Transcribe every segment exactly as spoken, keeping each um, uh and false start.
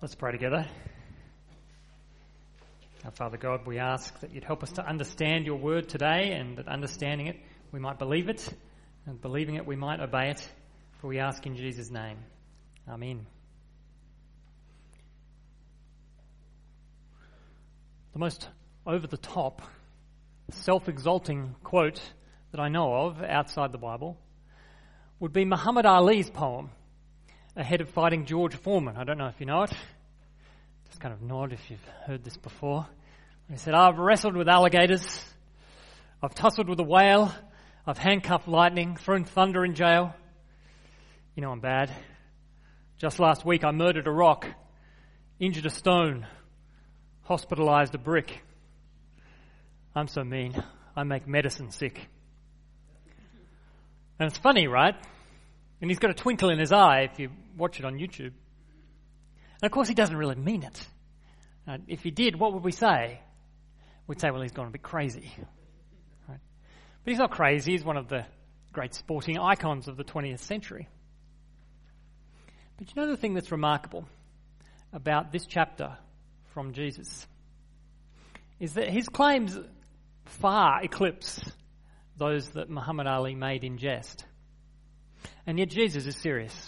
Let's pray together. Our Father God, we ask that you'd help us to understand your word today, and that understanding it, we might believe it, and believing it, we might obey it. For we ask in Jesus' name. Amen. The most over-the-top, self-exalting quote that I know of outside the Bible would be Muhammad Ali's poem ahead of fighting George Foreman. I don't know if you know it. Just kind of nod if you've heard this before. He said, I've wrestled with alligators, I've tussled with a whale, I've handcuffed lightning, thrown thunder in jail. You know I'm bad. Just last week I murdered a rock, injured a stone, hospitalized a brick. I'm so mean, I make medicine sick. And it's funny, right? And he's got a twinkle in his eye if you watch it on YouTube. And of course he doesn't really mean it. Uh, if he did, what would we say? We'd say, well, he's gone a bit crazy. Right? But he's not crazy. He's one of the great sporting icons of the twentieth century. But you know the thing that's remarkable about this chapter from Jesus is that his claims far eclipse those that Muhammad Ali made in jest. And yet Jesus is serious.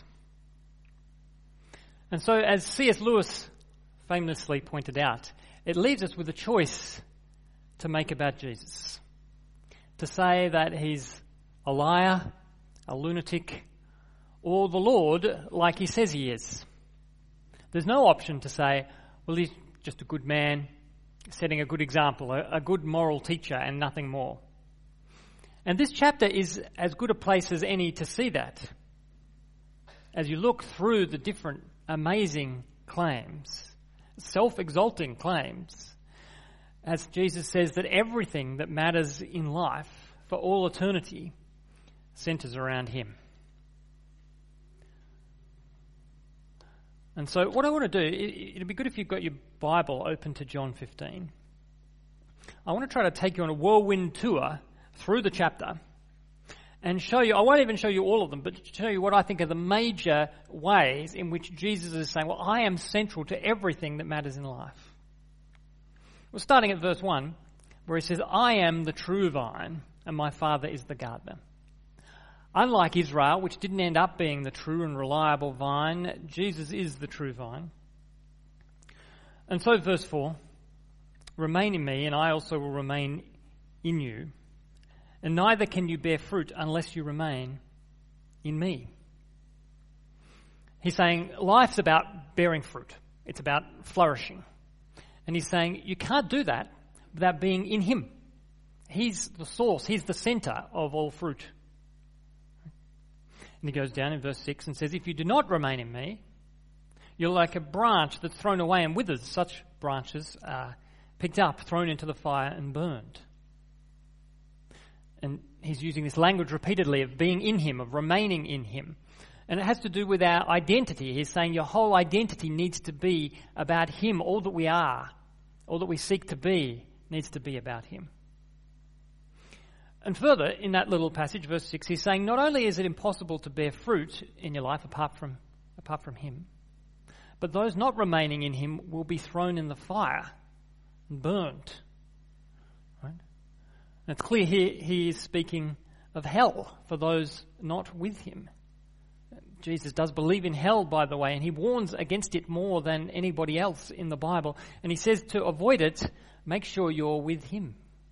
And so, as C S Lewis famously pointed out, it leaves us with a choice to make about Jesus. To say that he's a liar, a lunatic, or the Lord like he says he is. There's no option to say, well, he's just a good man, setting a good example, a, a good moral teacher, and nothing more. And this chapter is as good a place as any to see that. As you look through the different amazing claims, self-exalting claims, as Jesus says that everything that matters in life for all eternity centers around him. And so what I want to do, it, it'd be good if you've got your Bible open to John fifteen. I want to try to take you on a whirlwind tour through the chapter and show you, I won't even show you all of them, but show you what I think are the major ways in which Jesus is saying, well, I am central to everything that matters in life. Well, starting at verse one, where he says, I am the true vine and my Father is the gardener. Unlike Israel, which didn't end up being the true and reliable vine, Jesus is the true vine. And so verse four, remain in me and I also will remain in you. And neither can you bear fruit unless you remain in me. He's saying life's about bearing fruit. It's about flourishing. And he's saying you can't do that without being in him. He's the source. He's the center of all fruit. And he goes down in verse six and says, if you do not remain in me, you're like a branch that's thrown away and withers. Such branches are picked up, thrown into the fire and burned. And he's using this language repeatedly of being in him, of remaining in him. And it has to do with our identity. He's saying your whole identity needs to be about him. All that we are, all that we seek to be, needs to be about him. And further, in that little passage, verse six, he's saying not only is it impossible to bear fruit in your life apart from, apart from him, but those not remaining in him will be thrown in the fire and burnt. And it's clear here he is speaking of hell for those not with him. Jesus does believe in hell, by the way, and he warns against it more than anybody else in the Bible. And he says to avoid it, make sure you're with him.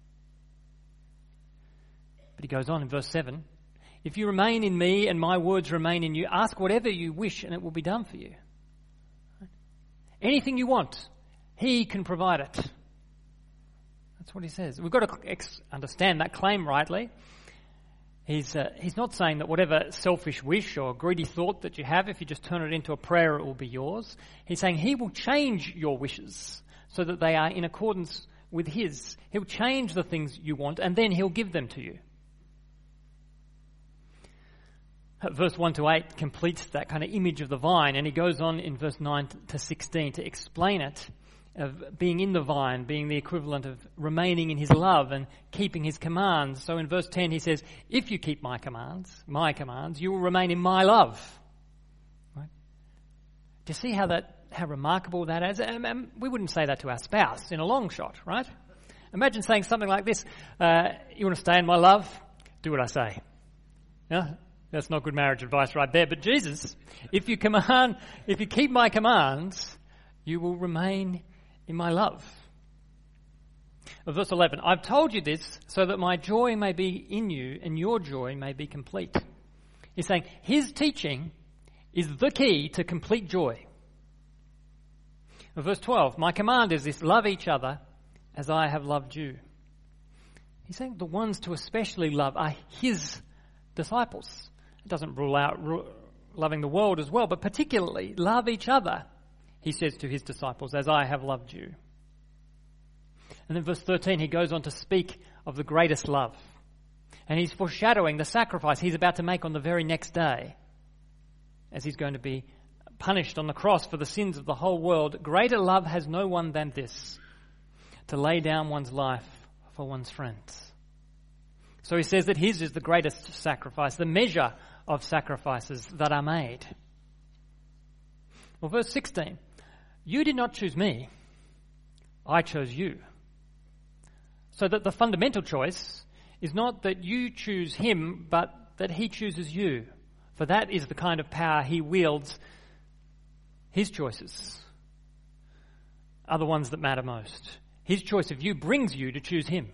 But he goes on in verse seven, if you remain in me and my words remain in you, ask whatever you wish and it will be done for you. Anything you want, he can provide it. That's what he says. We've got to ex- understand that claim rightly. He's uh, he's not saying that whatever selfish wish or greedy thought that you have, if you just turn it into a prayer, it will be yours. He's saying he will change your wishes so that they are in accordance with his. He'll change the things you want and then he'll give them to you. Verse one to eight completes that kind of image of the vine, and he goes on in verse nine to sixteen to explain it. Of being in the vine, being the equivalent of remaining in his love and keeping his commands. So in verse ten he says, if you keep my commands, my commands, you will remain in my love. Right? Do you see how that, how remarkable that is? Um, um, we wouldn't say that to our spouse in a long shot, right? Imagine saying something like this, uh, you want to stay in my love? Do what I say. Yeah? That's not good marriage advice right there. But Jesus, if you command, if you keep my commands, you will remain in my love. Verse eleven, I've told you this so that my joy may be in you and your joy may be complete. He's saying his teaching is the key to complete joy. Verse twelve, my command is this, love each other as I have loved you. He's saying the ones to especially love are his disciples. It doesn't rule out ru- loving the world as well, but particularly love each other, he says to his disciples, as I have loved you. And then verse thirteen, he goes on to speak of the greatest love. And he's foreshadowing the sacrifice he's about to make on the very next day, as he's going to be punished on the cross for the sins of the whole world. Greater love has no one than this, to lay down one's life for one's friends. So he says that his is the greatest sacrifice, the measure of sacrifices that are made. Well, verse sixteen, you did not choose me, I chose you. So that the fundamental choice is not that you choose him, but that he chooses you. For that is the kind of power he wields. His choices are the ones that matter most. His choice of you brings you to choose him.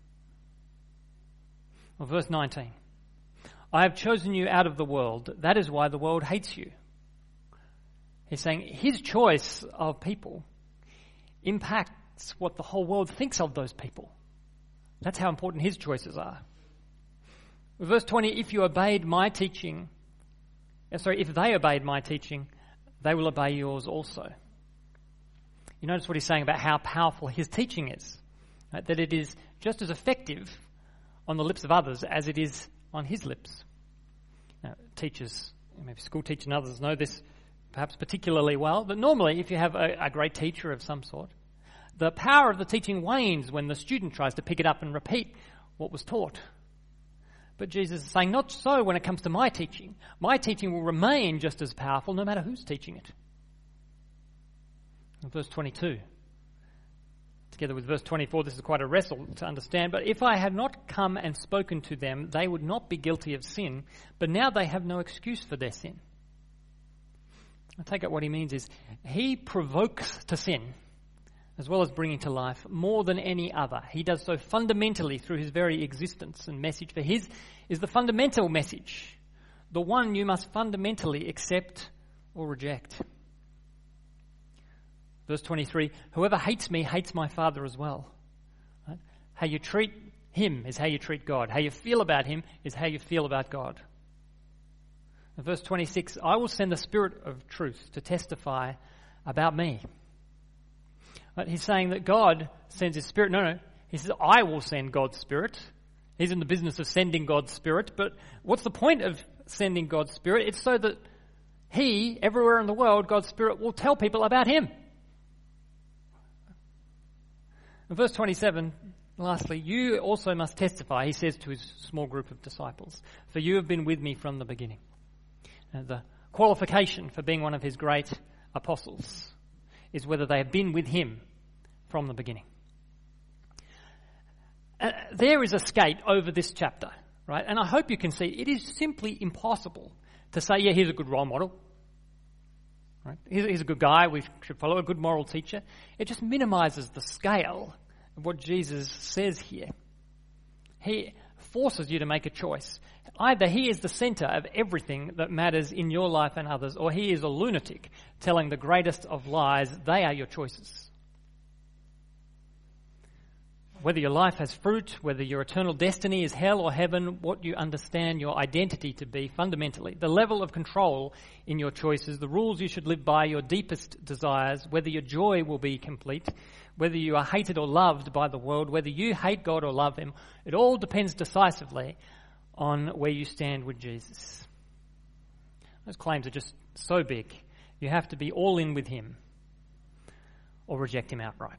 Well, verse nineteen. I have chosen you out of the world. That is why the world hates you. He's saying his choice of people impacts what the whole world thinks of those people. That's how important his choices are. Verse twenty, if you obeyed my teaching, sorry, if they obeyed my teaching, they will obey yours also. You notice what he's saying about how powerful his teaching is, right? That it is just as effective on the lips of others as it is on his lips. Now, teachers, maybe school teachers and others know this perhaps particularly well, but normally if you have a, a great teacher of some sort, the power of the teaching wanes when the student tries to pick it up and repeat what was taught. But Jesus is saying, not so when it comes to my teaching. My teaching will remain just as powerful no matter who's teaching it. In verse twenty-two, together with verse twenty-four, this is quite a wrestle to understand. But if I had not come and spoken to them, they would not be guilty of sin, but now they have no excuse for their sin. I take it what he means is he provokes to sin as well as bringing to life more than any other. He does so fundamentally through his very existence and message. For his is the fundamental message, the one you must fundamentally accept or reject. Verse twenty-three, whoever hates me hates my Father as well. Right? How you treat him is how you treat God. How you feel about him is how you feel about God. And verse twenty-six, I will send the Spirit of truth to testify about me. Right? He's saying that God sends his Spirit. No, no. He says, I will send God's Spirit. He's in the business of sending God's Spirit. But what's the point of sending God's Spirit? It's so that he, everywhere in the world, God's Spirit will tell people about him. In verse twenty-seven, lastly, you also must testify, he says to his small group of disciples, for you have been with me from the beginning. And the qualification for being one of his great apostles is whether they have been with him from the beginning. Uh, there is a skate over this chapter, right? And I hope you can see it is simply impossible to say, yeah, here's a good role model. Right? He's, he's a good guy, we should follow, a good moral teacher. It just minimises the scale of what Jesus says here. He forces you to make a choice. Either he is the centre of everything that matters in your life and others, or he is a lunatic telling the greatest of lies. They are your choices. Whether your life has fruit, whether your eternal destiny is hell or heaven, what you understand your identity to be fundamentally, the level of control in your choices, the rules you should live by, your deepest desires, whether your joy will be complete, whether you are hated or loved by the world, whether you hate God or love him, it all depends decisively on where you stand with Jesus. Those claims are just so big. You have to be all in with him or reject him outright.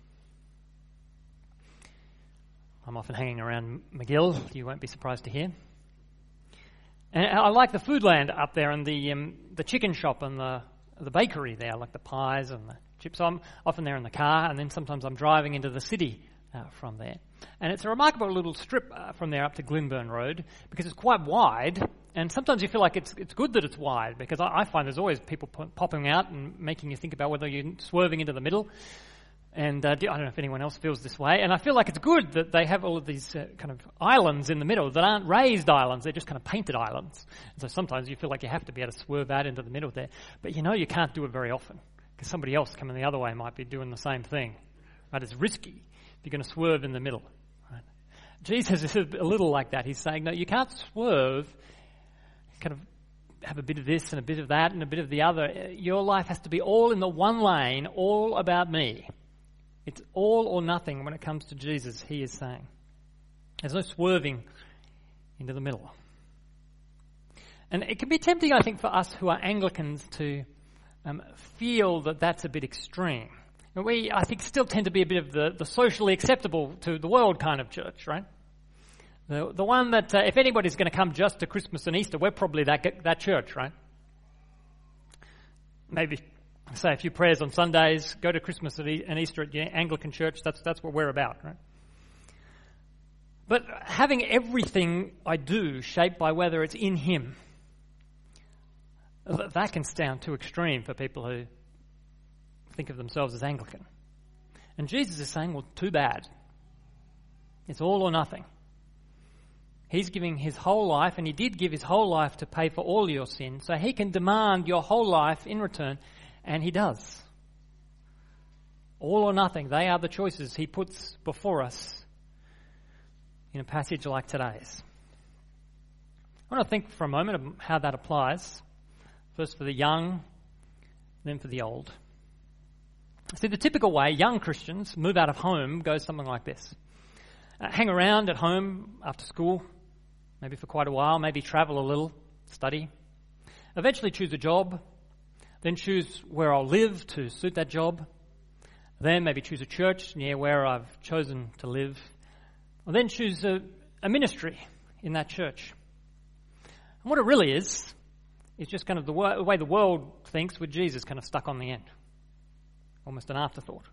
I'm often hanging around McGill, you won't be surprised to hear. And I like the Foodland up there and the um, the chicken shop and the the bakery there, like the pies and the chips. So I'm often there in the car, and then sometimes I'm driving into the city uh, from there. And it's a remarkable little strip uh, from there up to Glenburn Road, because it's quite wide, and sometimes you feel like it's it's good that it's wide, because I, I find there's always people po- popping out and making you think about whether you're swerving into the middle. And uh, I don't know if anyone else feels this way. And I feel like it's good that they have all of these uh, kind of islands in the middle that aren't raised islands. They're just kind of painted islands. And so sometimes you feel like you have to be able to swerve out into the middle there. But you know you can't do it very often, because somebody else coming the other way might be doing the same thing. Right? It's risky if you're going to swerve in the middle. Right? Jesus is a little like that. He's saying, no, you can't swerve, kind of have a bit of this and a bit of that and a bit of the other. Your life has to be all in the one lane, all about me. It's all or nothing when it comes to Jesus, he is saying. There's no swerving into the middle. And it can be tempting, I think, for us who are Anglicans to um, feel that that's a bit extreme. And we, I think, still tend to be a bit of the, the socially acceptable to the world kind of church, right? The, the one that uh, if anybody's going to come just to Christmas and Easter, we're probably that that church, right? Maybe say a few prayers on Sundays, go to Christmas and Easter at the Anglican church. That's that's what we're about, right? But having everything I do shaped by whether it's in him, that can sound too extreme for people who think of themselves as Anglican. And Jesus is saying, well, too bad. It's all or nothing. He's giving his whole life, and he did give his whole life to pay for all your sin, so he can demand your whole life in return. And he does. All or nothing, they are the choices he puts before us in a passage like today's. I want to think for a moment of how that applies. First for the young, then for the old. See, the typical way young Christians move out of home goes something like this. Uh, hang around at home after school, maybe for quite a while, maybe travel a little, study. Eventually choose a job. Then choose where I'll live to suit that job. Then maybe choose a church near where I've chosen to live. Or then choose a, a ministry in that church. And what it really is, is just kind of the, wo- the way the world thinks, with Jesus kind of stuck on the end. Almost an afterthought.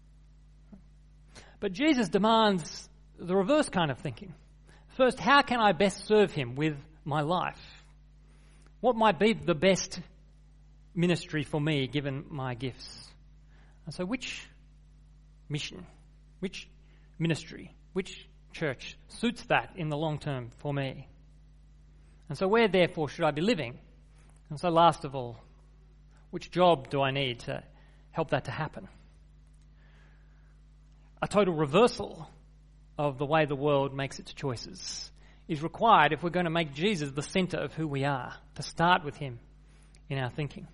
But Jesus demands the reverse kind of thinking. First, how can I best serve him with my life? What might be the best ministry for me, given my gifts? And so which mission, which ministry, which church suits that in the long term for me? And so where, therefore, should I be living? And so last of all, which job do I need to help that to happen? A total reversal of the way the world makes its choices is required if we're going to make Jesus the centre of who we are, to start with him in our thinking.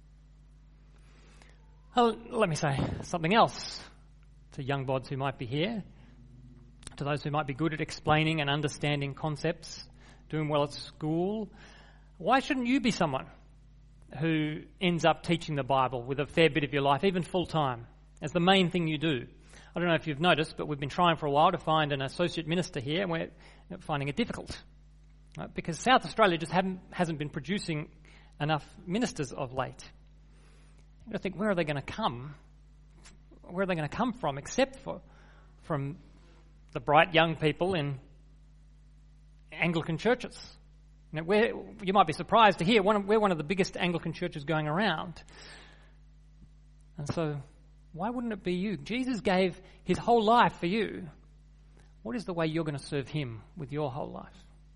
Oh, let me say something else to young bods who might be here, to those who might be good at explaining and understanding concepts, doing well at school. Why shouldn't you be someone who ends up teaching the Bible with a fair bit of your life, even full-time, as the main thing you do? I don't know if you've noticed, but we've been trying for a while to find an associate minister here, and we're finding it difficult. Right? Because South Australia just haven't, hasn't been producing enough ministers of late. I think, where are they going to come? Where are they going to come from, except for from the bright young people in Anglican churches? You know, where, you might be surprised to hear one of, we're one of the biggest Anglican churches going around. And so, why wouldn't it be you? Jesus gave his whole life for you. What is the way you're going to serve him with your whole life?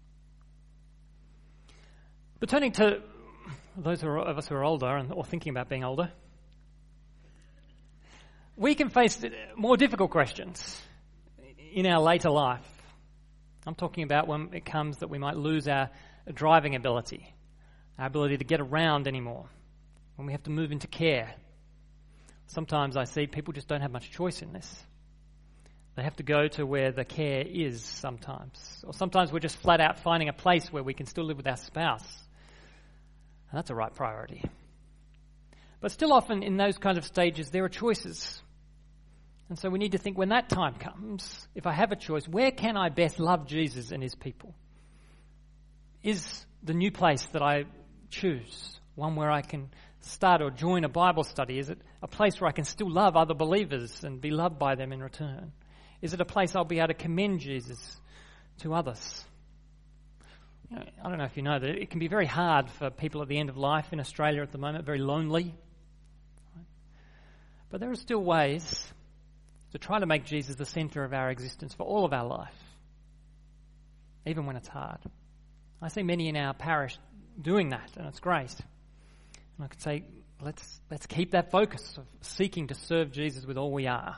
But turning to those who are, of us who are older and, or thinking about being older, we can face more difficult questions in our later life. I'm talking about when it comes that we might lose our driving ability, our ability to get around anymore, when we have to move into care. Sometimes I see people just don't have much choice in this. They have to go to where the care is sometimes. Or sometimes we're just flat out finding a place where we can still live with our spouse. And that's a right priority. But still often in those kinds of stages there are choices. And so we need to think, when that time comes, if I have a choice, where can I best love Jesus and his people? Is the new place that I choose one where I can start or join a Bible study? Is it a place where I can still love other believers and be loved by them in return? Is it a place I'll be able to commend Jesus to others? You know, I don't know if you know that it can be very hard for people at the end of life in Australia at the moment, very lonely. But there are still ways to try to make Jesus the centre of our existence for all of our life, even when it's hard. I see many in our parish doing that, and it's great. And I could say, let's let's keep that focus of seeking to serve Jesus with all we are.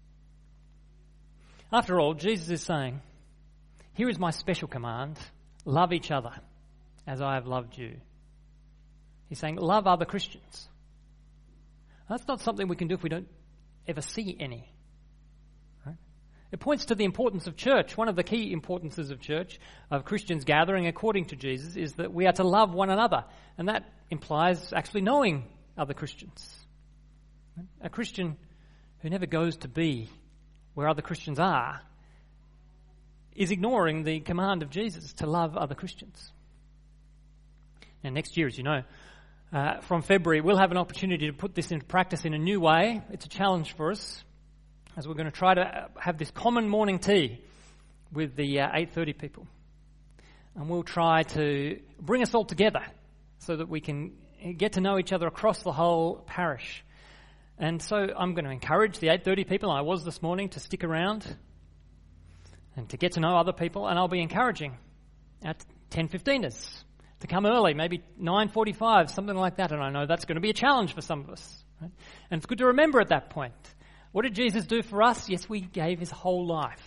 After all, Jesus is saying, here is my special command, love each other as I have loved you. He's saying, love other Christians. That's not something we can do if we don't ever see any. Right? It points to the importance of church. One of the key importances of church, of Christians gathering according to Jesus, is that we are to love one another. And that implies actually knowing other Christians. A Christian who never goes to be where other Christians are is ignoring the command of Jesus to love other Christians. And next year, as you know, uh, from February, we'll have an opportunity to put this into practice in a new way. It's a challenge for us, as we're going to try to have this common morning tea with the uh, eight thirty people. And we'll try to bring us all together so that we can get to know each other across the whole parish. And so I'm going to encourage the eight thirty people, I was this morning, to stick around and to get to know other people. And I'll be encouraging our ten fifteeners to come early, maybe nine forty-five, something like that. And I know that's going to be a challenge for some of us. Right? And it's good to remember at that point, what did Jesus do for us? Yes, we gave his whole life.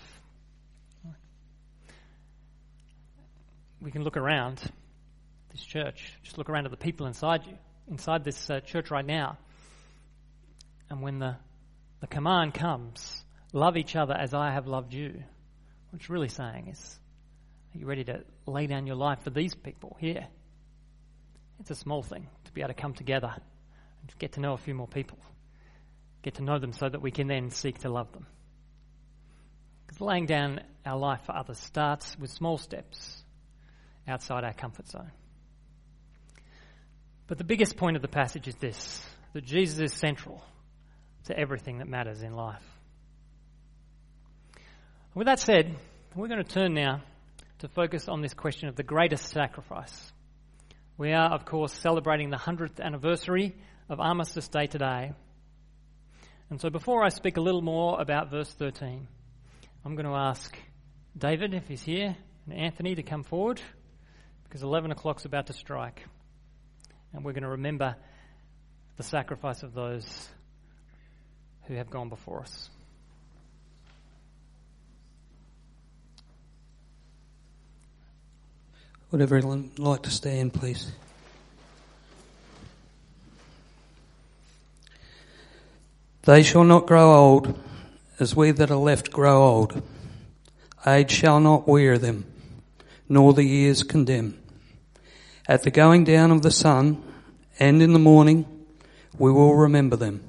We can look around this church, just look around at the people inside you, inside this uh, church right now. And when the, the command comes, love each other as I have loved you, what it's really saying is, are you ready to lay down your life for these people here? It's a small thing to be able to come together and to get to know a few more people. Get to know them so that we can then seek to love them. Because laying down our life for others starts with small steps outside our comfort zone. But the biggest point of the passage is this, that Jesus is central to everything that matters in life. With that said, we're going to turn now to focus on this question of the greatest sacrifice. We are, of course, celebrating the hundredth anniversary of Armistice Day today. And so before I speak a little more about verse thirteen, I'm going to ask David, if he's here, and Anthony to come forward, because eleven o'clock's about to strike. And we're going to remember the sacrifice of those who have gone before us. Would everyone like to stand, please? They shall not grow old, as we that are left grow old. Age shall not wear them, nor the years condemn. At the going down of the sun, and in the morning, we will remember them.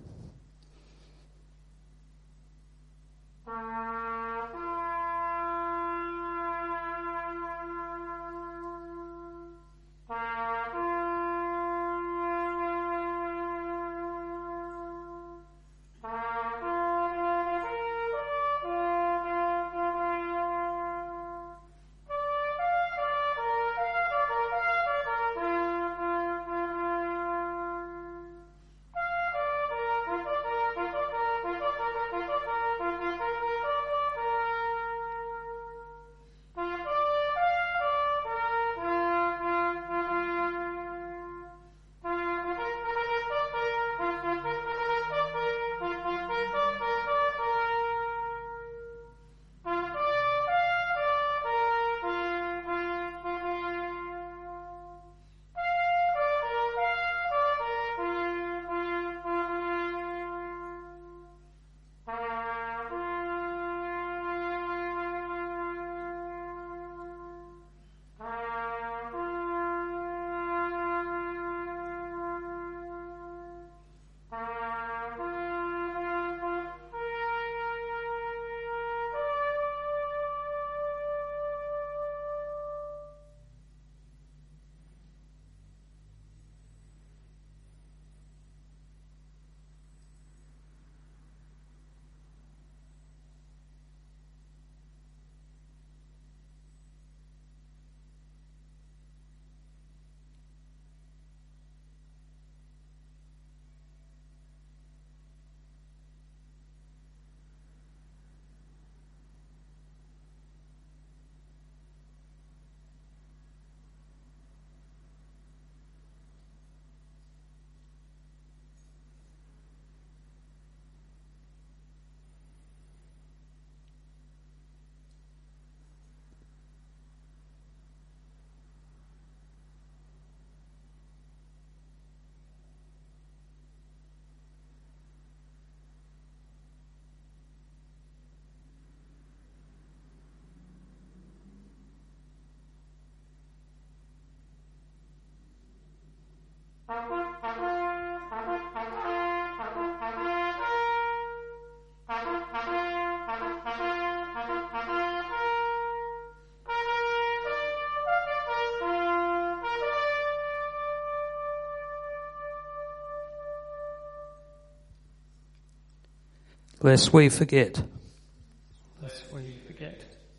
Lest we forget. Lest we forget.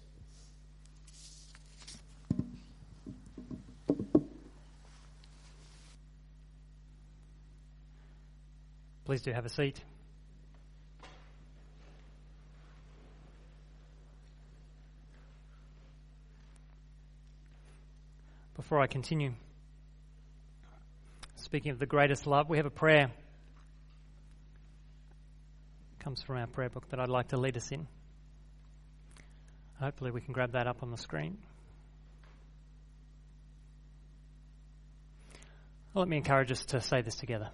Please do have a seat. Before I continue, speaking of the greatest love, we have a prayer. Comes from our prayer book that I'd like to lead us in. Hopefully we can grab that up on the screen. Well, let me encourage us to say this together.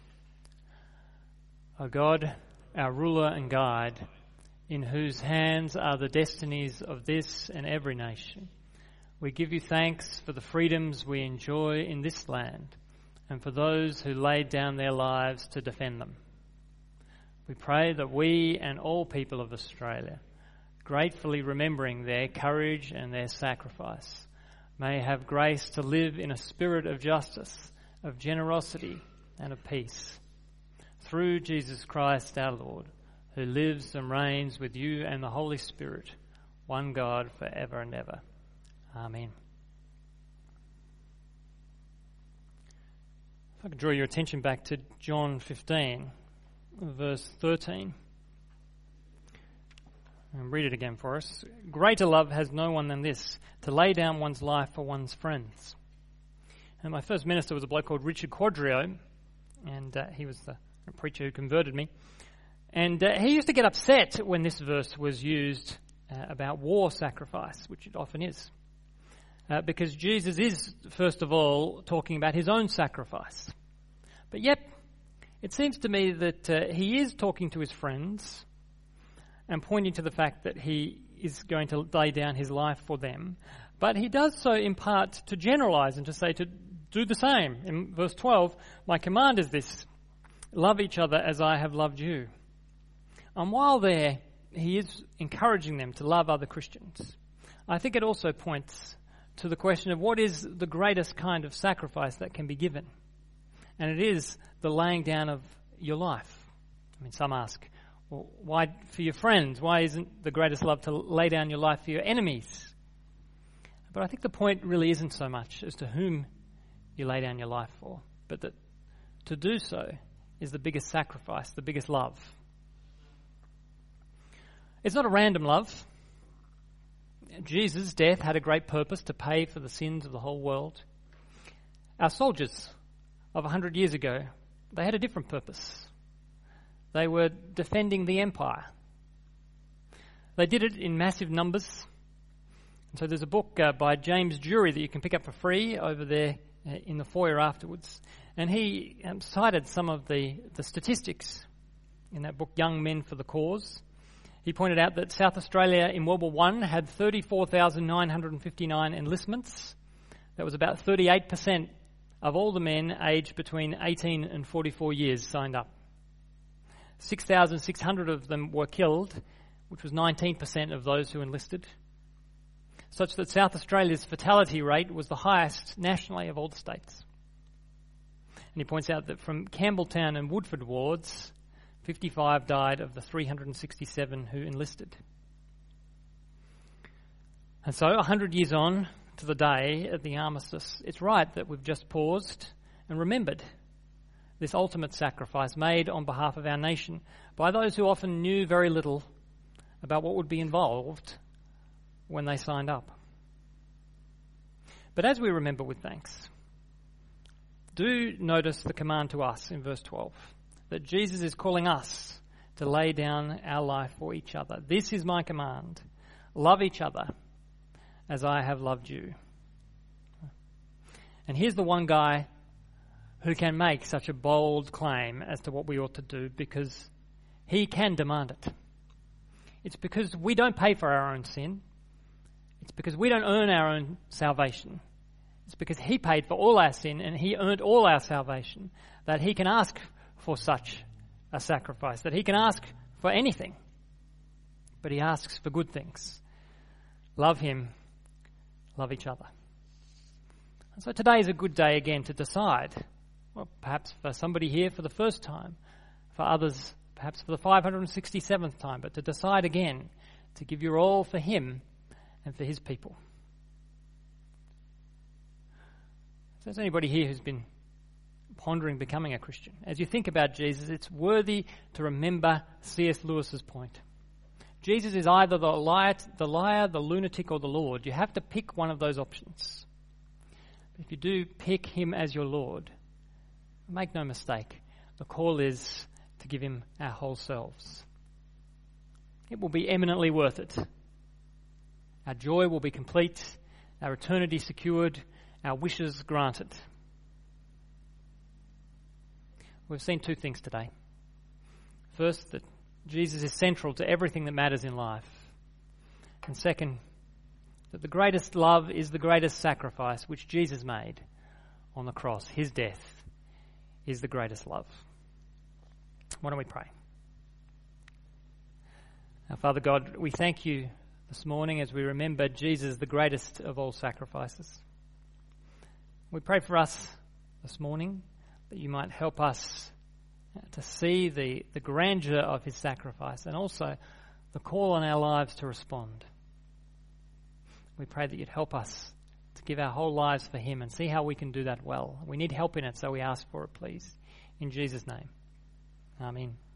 O God, our ruler and guide, in whose hands are the destinies of this and every nation, we give you thanks for the freedoms we enjoy in this land and for those who laid down their lives to defend them. We pray that we and all people of Australia, gratefully remembering their courage and their sacrifice, may have grace to live in a spirit of justice, of generosity and of peace. Through Jesus Christ our Lord, who lives and reigns with you and the Holy Spirit, one God forever and ever. Amen. If I could draw your attention back to John fifteen. Verse thirteen. And read it again for us. Greater love has no one than this, to lay down one's life for one's friends. And my first minister was a bloke called Richard Quadrio, and uh, he was the preacher who converted me. And uh, he used to get upset when this verse was used uh, about war sacrifice, which it often is. Uh, because Jesus is, first of all, talking about his own sacrifice. But yet, it seems to me that uh, he is talking to his friends and pointing to the fact that he is going to lay down his life for them. But he does so in part to generalize and to say to do the same. In verse twelve, my command is this, love each other as I have loved you. And while there, he is encouraging them to love other Christians. I think it also points to the question of what is the greatest kind of sacrifice that can be given. And it is the laying down of your life. I mean, some ask, well, why for your friends? Why isn't the greatest love to lay down your life for your enemies? But I think the point really isn't so much as to whom you lay down your life for, but that to do so is the biggest sacrifice, the biggest love. It's not a random love. Jesus' death had a great purpose to pay for the sins of the whole world. Our soldiers of a hundred years ago, they had a different purpose. They were defending the empire. They did it in massive numbers. And so there's a book uh, by James Jury that you can pick up for free over there uh, in the foyer afterwards. And he um, cited some of the, the statistics in that book, Young Men for the Cause. He pointed out that South Australia in World War One had thirty-four thousand nine hundred fifty-nine enlistments. That was about thirty-eight percent of all the men aged between eighteen and forty-four years signed up. six thousand six hundred of them were killed, which was nineteen percent of those who enlisted, such that South Australia's fatality rate was the highest nationally of all the states. And he points out that from Campbelltown and Woodford wards, fifty-five died of the three hundred sixty-seven who enlisted. And so, a hundred years on to the day of the armistice, it's right that we've just paused and remembered this ultimate sacrifice made on behalf of our nation by those who often knew very little about what would be involved when they signed up. But as we remember with thanks, do notice the command to us in verse twelve, that Jesus is calling us to lay down our life for each other. This is my command. Love each other as I have loved you. And here's the one guy who can make such a bold claim as to what we ought to do, because he can demand it. It's because we don't pay for our own sin. It's because we don't earn our own salvation. It's It's because he paid for all our sin and he earned all our salvation that he can ask for such a sacrifice, that he can ask for anything. But he asks for good things. Love him, love each other. And so today is a good day again to decide, well, perhaps for somebody here for the first time, for others perhaps for the five hundred sixty-seventh time, but to decide again to give your all for him and for his people. If there's anybody here who's been pondering becoming a Christian, as you think about Jesus, it's worthy to remember C S Lewis's point. Jesus is either the liar, the liar, the lunatic, or the Lord. You have to pick one of those options. But if you do pick him as your Lord, make no mistake, the call is to give him our whole selves. It will be eminently worth it. Our joy will be complete, our eternity secured, our wishes granted. We've seen two things today. First, that Jesus is central to everything that matters in life. And second, that the greatest love is the greatest sacrifice which Jesus made on the cross. His death is the greatest love. Why don't we pray? Our Father God, we thank you this morning as we remember Jesus, the greatest of all sacrifices. We pray for us this morning that you might help us to see the, the grandeur of his sacrifice and also the call on our lives to respond. We pray that you'd help us to give our whole lives for him and see how we can do that well. We need help in it, so we ask for it, please. In Jesus' name. Amen.